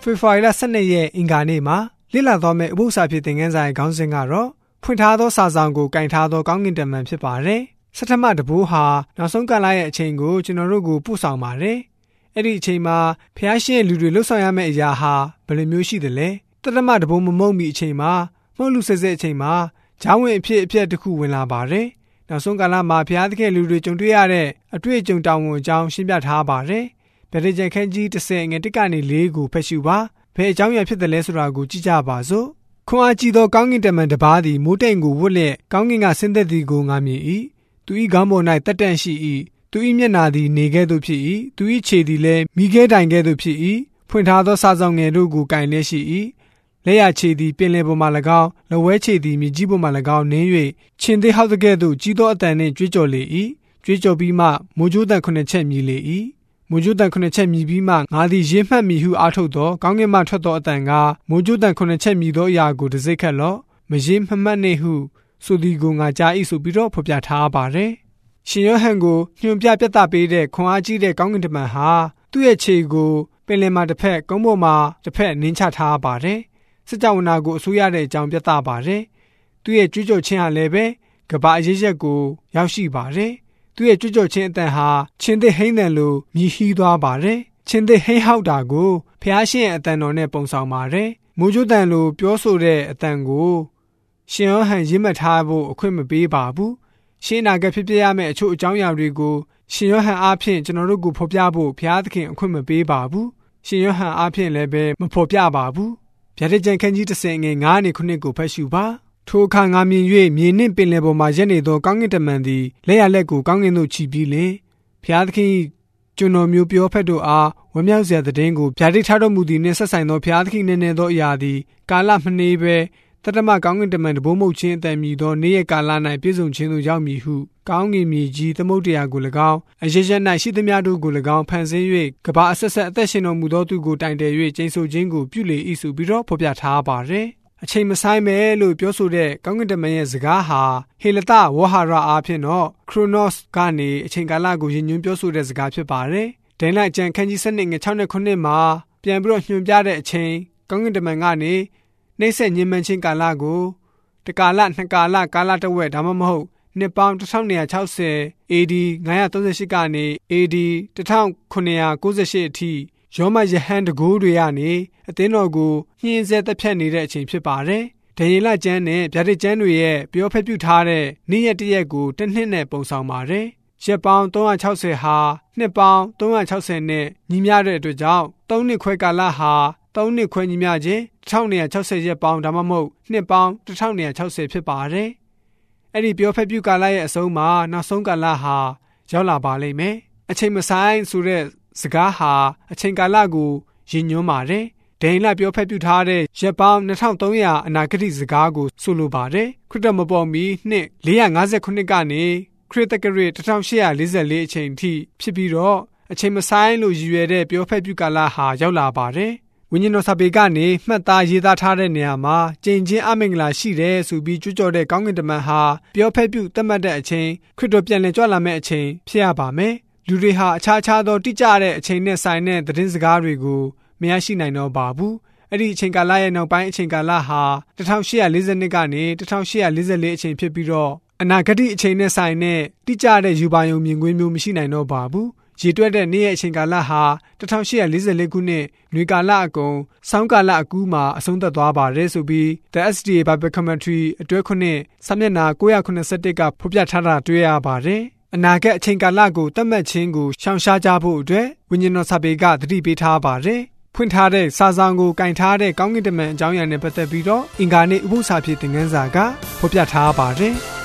ဖေဖော်ဝါရီလ12ရက်အင်္ဂါနေ့မှာလေ့လာသွားမယ့်ဥပုသ္စာဖြစ်တဲ့ငန်းဆိုင်ခေါင်းစဉ်ကတော့ဖွင့်ထားသောစာဆောင်ကိုကင်ထားသောကောင်းကင်တမန်ဖြစ်ပါတယ်။ဆဋ္ဌမတဘိုးဟာနောက်ဆုံးကာလရဲ့အချိန်ကိုကျွန်တော်တို့ကိုပို့ဆောင်ပါတယ်။အဲ့ဒီအချိန်မှာဖျားရှင်လူတွေလှုပ်ဆောင်ရမယ့်အရာဟာဘယ်လိုမျိုးရှိသလဲ။တတမတဘိုးမမုံမီအချိန်မှာမှုတ်လူဆက်ဆက်အချိန်မှာဂျောင်းဝင်အဖြစ်တစ်ခုဝင်လာပါတယ်။နောက်ဆုံးကာလမှာဖျားသခင်လူတွေကြုံတွေ့ရတဲ့အတွေ့အကြုံတောင်းဝန်အကြောင်းရှင်းပြထားပါတယ်။ဗေဒကြံခန်းကြီး30ငယ်1ကနေ4ကိုဖတ်ရှုပါ။ဘယ်အကြောင်းအရာဖြစ်တယ်လဲဆိုတာကိုကြည့်ကြပါစို့။ခွန်အားကြီးသောကောင်းကင်တမန်တစ်ပါးသည်မိုးတိမ်ကိုဝတ်လျက်ကောင်းကင်ကဆင်းသက်သည်ကိုငါမြင်၏။သူ၏ခေါင်းပေါ်၌တက်တန့်ရှိ၏။သူ၏မျက်နှာသည်နေကဲ့သို့ဖြစ်၏။သူ၏ခြေသည်လည်းမိခဲတိုင်ကဲ့သို့ဖြစ်၏။ဖွင့်ထားသောစာဆောင်ငယ်တို့ကိုကင်လျက်ရှိ၏။လက်ရခြေသည်ပင်လယ်ပေါ်မှ၎င်းလက်ဝဲခြေသည်မြေကြီးပေါ်မှ၎င်းနင်း၍ချင်းသေးဟောက်တဲ့ကဲ့သို့ကြီးသောအတန်နှင့်ကြွေးကြော်လေ၏။ကြွေးကြော်ပြီးမှမိုးကြိုးတန်9ချက်မြည်လေ၏။မိုးကြိုးတန်9ချက်မြည်ပြီးမှငါသည်ရေမှတ်မိဟုအားထုတ်သောကောင်းကင်မှထွက်သောအတန်ကမိုးကြိုးတန်9ချက်မြည်သောအရာကိုတစ်စိတ်ခတ်လော့မရေမှတ်နှင့်ဟုဆိုသည်ကိုငါကြား၏ဆိုပြီးတော့ဖော်ပြထားပါတယ်။ရှင်ယောဟန်ကိုညွှန်ပြသပေးတဲ့ခွန်အားကြီးတဲ့ကောင်းကင်တမန်ဟာသူ့ရဲ့ခြေကိုပင်လယ်မှာတစ်ဖက်ကုန်းပေါ်မှာတစ်ဖက်နင်းချထားပါတယ်။စကြဝဠာကိုအစိုးရတဲ့အကြောင်းပြသပါတယ်။သူ့ရဲ့ကြွေးကြော်ခြင်းဟာလည်းပဲကမ္ဘာအရေးရက်ကိုရောက်ရှိပါတယ်။သူ့ရဲ့ကြွေးကြော်ခြင်းအတန်ဟာချင်းသစ်ဟိန်းတန်လိုမြည်ဟီးသွားပါတယ်။ချင်းသစ်ဟိန်းဟောက်တာကိုဖျားရှင်ရဲ့အတန်တော်နဲ့ပုံဆောင်ပါတယ်။မိုးကြိုးတန်လိုပြောဆိုတဲ့အတန်ကိုရှင်ယောဟန်ရေးမှတ်ထားဖို့အခွင့်မပေးပါဘူး။ရှင်းနာကဖြစ်ပြရမယ့်အချို့အကြောင်းအရာတွေကိုရှင်ယောဟန်အားဖြင့်ကျွန်တော်တို့ကိုဖော်ပြဖို့ဘုရားသခင်အခွင့်မပေးပါဘူး။ရှင်ယောဟန်အားဖြင့်လည်းပဲမဖော်ပြပါဘူး။ဗျာဒိတ်ကျန်ခန်းကြီး30ငယ်9နေ9ကိုဖတ်ရှုပါ။ထိုအခါငါမြင်၍မြေနှင့်ပင်လယ်ပေါ်မှရက်နေသောကောင်းကင်တမန်သည်လက်ရလက်ကိုကောင်းကင်သို့ချီပြီးလင်ဘုရားသခင်ကျွန်တော်မျိုးပြောဖက်တို့အားဝမ်းမြောက်စရာသတင်းကိုဗျာဒိတ်ထားတော်မူသည်နှင့်ဆက်ဆိုင်သောဘုရားသခင်နဲ့သောအရာသည်ကာလမနှေးပဲတတမကောင်းကင်တမန်တဘိုးမုတ်ချင်းအတန်မြည်သောနေ့ရက်ကာလ၌ပြည့်စုံခြင်းသို့ရောက်မည်ဟုကောင်းကင်မြေကြီးသမုဒ္ဒရာကို၎င်းအရရက်၌ရှိသမျှတို့ကို၎င်းဖန်ဆင်း၍ကမ္ဘာအဆက်ဆက်အသက်ရှင်တော်မူသောသူကိုတိုင်တယ်၍ကျိန်ဆိုခြင်းကိုပြုလေ၏ဆိုပြီးတော့ဖော်ပြထားပါတယ်။အချိန်မဆိုင်ပဲလို့ပြောဆိုတဲ့ကောင်းကင်တမန်ရဲ့စကားဟာဟေလတဝဟာရအားဖြင့်တော့ Chronos ကနေအချိန်ကာလကိုရည်ညွှန်းပြောဆိုတဲ့စကားဖြစ်ပါတယ်။ဒိန်လိုက်ကျန်ခန်းကြီး7ငယ်6နဲ့9မှာပြန်ပြီးတော့ညွှန်ပြတဲ့အချိန်ကောင်းကင်တမန်ကနေနှိမ့်ဆက်ညှဉ်းပန်းခြင်းကာလကိုတကာလနှစ်ကာလကာလတစ်ဝက်ဒါမှမဟုတ်နှစ်ပေါင်း1960 AD 938ကနေ AD 1998အထိယောမယဟန်တကူတွေကနေအသင်းတော်ကိုညှင်းဆဲတက်ဖြတ်နေတဲ့အချိန်ဖြစ်ပါတယ်။ဒံယေလကျမ်းနဲ့ဗျာဒိတ်ကျမ်းတွေရဲ့ပြောဖက်ပြုထားတဲ့နေ့ရက်တစ်ရက်ကိုတစ်နှစ်နဲ့ပုံဆောင်ပါတယ်။ရက်ပေါင်း360ဟာနှစ်ပေါင်း360နဲ့ညီမျှတဲ့အတွက်ကြောင့်3နှစ်ခွဲကာလဟာ3နှစ်ခွဲညီမျှခြင်း1260ရက်ပေါင်းဒါမှမဟုတ်နှစ်ပေါင်း1260ဖြစ်ပါတယ်။အဲ့ဒီပြောဖက်ပြုကာလရဲ့အဆုံးမှာနောက်ဆုံးကာလဟာရောက်လာပါလိမ့်မယ်။အချိန်မဆိုင်ဆိုတဲ့စကားဟာအချိန်ကာလကိုရည်ညွှန်းပါတယ်။ဒိန်လပြောဖက်ပြုထားတဲ့ရက်ပေါင်း2300အနာဂတ်စကားကိုဆိုလိုပါတယ်။ခရစ်တော်မပေါ်မီနှစ်459ကနေခရစ်တက္ကရာ1844အချိန်ထိဖြစ်ပြီးတော့အချိန်မဆိုင်လို့ရည်ရွယ်တဲ့ပြောဖက်ပြုကာလဟာရောက်လာပါတယ်။ဝိညာဉ်တော်စာပေကနေမှတ်သားရေးသားထားတဲ့နေရာမှာကျင့်ချင်းအမင်္ဂလာရှိတယ်ဆိုပြီးကြွကြော်တဲ့ကောင်းကင်တမန်ဟာပြောဖက်ပြုသတ်မှတ်တဲ့အချိန်ခရစ်တော်ပြန်လည်ကြွလာမယ့်အချိန်ဖြစ်ရပါမယ်။လူတွေဟာအခြားခြားသောတိကျတဲ့အချိန်နဲ့ဆိုင်တဲ့သတင်းစကားတွေကိုမရရှိနိုင်တော့ပါဘူး။အဲ့ဒီအချိန်ကာလရဲ့နောက်ပိုင်းအချိန်ကာလဟာ1842ကနေ1844အချိန်ဖြစ်ပြီးတော့အနာဂတ်အချိန်နဲ့ဆိုင်တဲ့တိကျတဲ့ယူပါယုံမြင်ကွင်းမျိုးမရှိနိုင်တော့ပါဘူး။ရေတွက်တဲ့နေ့ရဲ့အချိန်ကာလဟာ1844ခုနှစ်နွေကာလအကုန်ဆောင်းကာလအကူးမှာအဆုံးသတ်သွားပါတယ်ဆိုပြီး The SDA Bible Commentary အတွဲ9စာမျက်နှာ981ကဖော်ပြထားတာတွေ့ရပါတယ်။အနာဂတ်အချိန်ကာလကိုသတ်မှတ်ခြင်းကိုရှောင်ရှားကြဖို့အတွက်ဝိညာဉ်တော်စာပေကသတိပေးထားပါတယ်။ဖွင့်ထားတဲ့စာဆောင်ကိုကင်ထားတဲ့ကောင်းကင်တမန်အကြောင်းအရာနဲ့ပတ်သက်ပြီးတော့အင်္ဂါနေ့ဥပုသ္စာဖြစ်တဲ့ငန်းစာကဖော်ပြထားပါတယ်။